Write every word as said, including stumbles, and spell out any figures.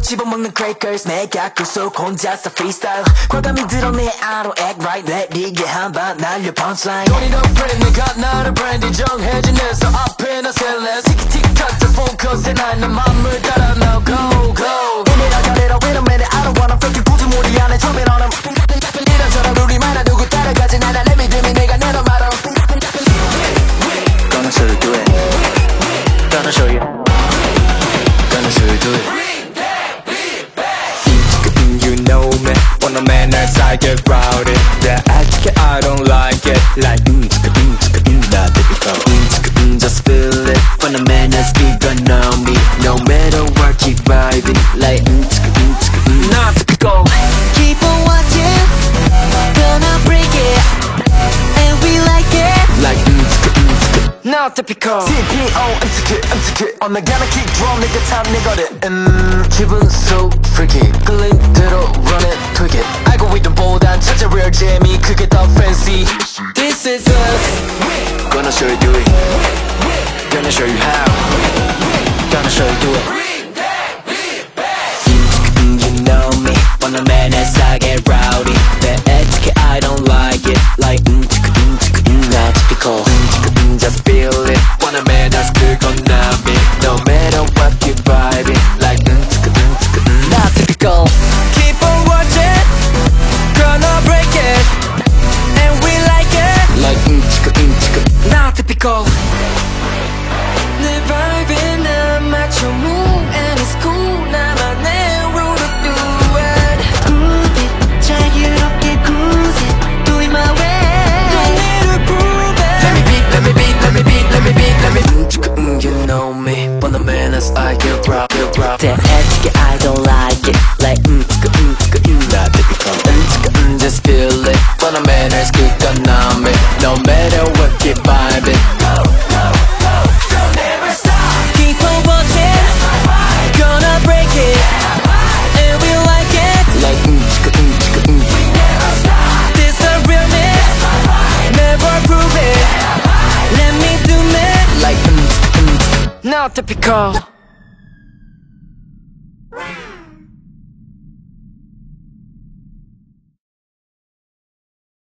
씹어먹는 crackers 내가 계속 혼자서 freestyle 과감히 드러내 I don't act right 내리게 한방 날려 punchline Don't need a friend 내가 나를 브랜디 정해진해서 앞에 나 셀레 티키티카트 focus 난 내 맘을 따라 now go go 이래라 저래라 wait a minute I don't wanna fake it 굳이 무리 안해 처음에 너는 이런저런 우리만아 누구 따라가진 않아 Let me do me 내가 내너 말어 Gonna show you do it Gonna show you Gonna show you do it You know me when a man else I get rowdy Yeah, I take it, I don't like it Like mm, tsk, mm, tsk, mm, not typical mm, tsk, mm, just feel it when a man else keep on me No matter what, keep vibing Like mm, tsk, mm, tsk, mm, not typical Keep on watching Gonna break it And we like it Like mm, tsk, mm, tsk Not typical T P O 음치키 음치키 어 나가는 kick drum 내가 참 내거든 음 기분 so freaky 끌린 대로 run it tweak it 알고 있던 보단 찾아 real 재미 그게 더 fancy This is us Gonna show you do it Gonna show you how Gonna show you do it You know me when a man else I get rowdy The etiquette I don't like it Like mm, tsk, mm, tsk, mm, not typical mm, tsk, mm, just feel it when a man else 그건 나 me No matter what keep vibing Like mm, tsk, mm, tsk, mm, not typical Keep on watching Gonna break it And we like it Like mm, tsk, mm, tsk Not typical 내 vibe에 나 맞춰 move And it's cool 나만의 rule to do it Groove it 자유롭게 cruise it Do it my way No need to prove it Let me beat, let me beat, let me beat, let me beat, let me mm, tsk, mm, You know me when a man else I get rough, get rough The etiquette I don't like it Like mm, tsk, mm, tsk, mm, not typical mm, tsk, mm, just feel it when a man else 그건 나 me No matter what keep vibing Keep on watching Gonna break it And we like it Like mm, tsk, mm, tsk, mm. This the realness Never prove it Let me do me Like mm, tsk, mm, tsk Not typical